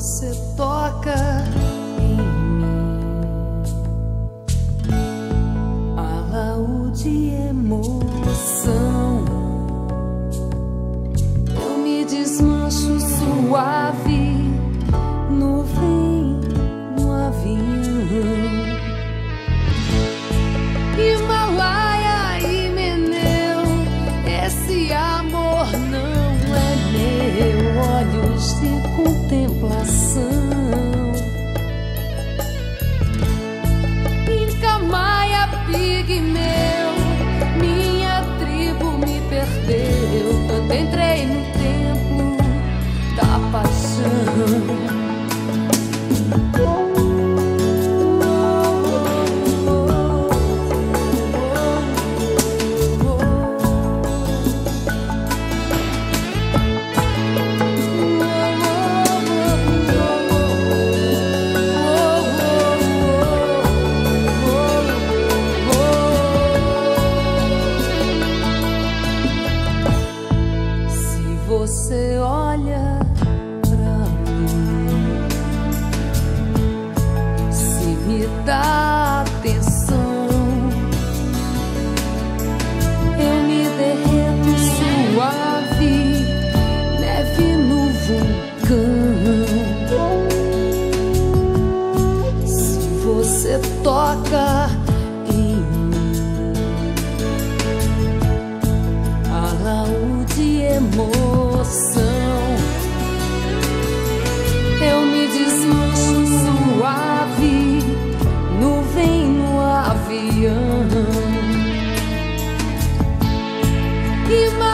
você toca em mim, alaúde emoção, eu me desmancho suave, nuvem no avião, Himalaia e Meneu, esse amor não é meu, olhos de contemplação, Inca, Maia, Pigmeu, minha tribo me perdeu quando entrei no templo da paixão. Você olha pra mim, se me dá atenção, eu me derreto suave, neve no vulcão. Se você toca em mim, alaúde emoção, eu me desmancho suave, nuvem no avião.